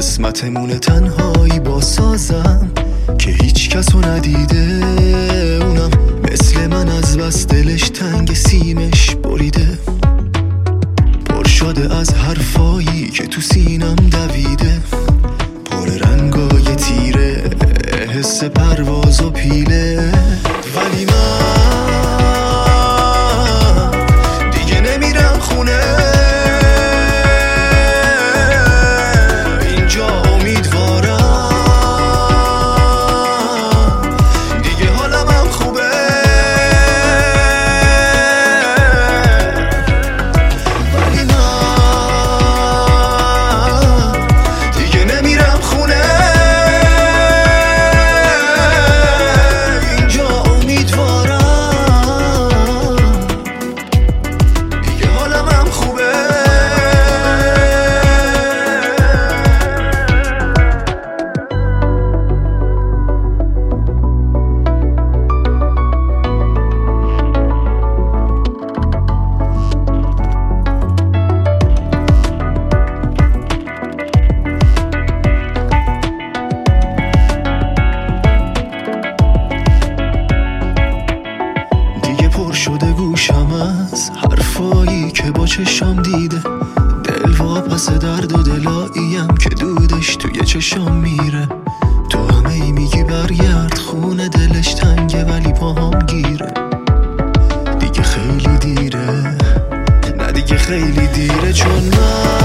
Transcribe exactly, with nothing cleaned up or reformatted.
قسمتمون تنهایی با سازم که هیچ کسو ندیده، اونم مثل من از بس دلش تنگ سیمش بریده، پر شده از حرفایی که تو سینم دویده، پر رنگای تیره حس پرواز و پیله. ولی من دیگه نمیرم خونه، اینجا امیدوارم دیگه حالم هم خوبه. ولی من دیگه نمیرم خونه، اینجا امیدوارم دیگه حالم هم خوبه. شده گوشم از حرفایی که با چشم دیده، دل واپس درد و دلاییم که دودش توی چشم میره. تو همه ای میگی برگرد خونه، دلش تنگه ولی پاهم گیره. دیگه خیلی دیره، نه دیگه خیلی دیره، چون من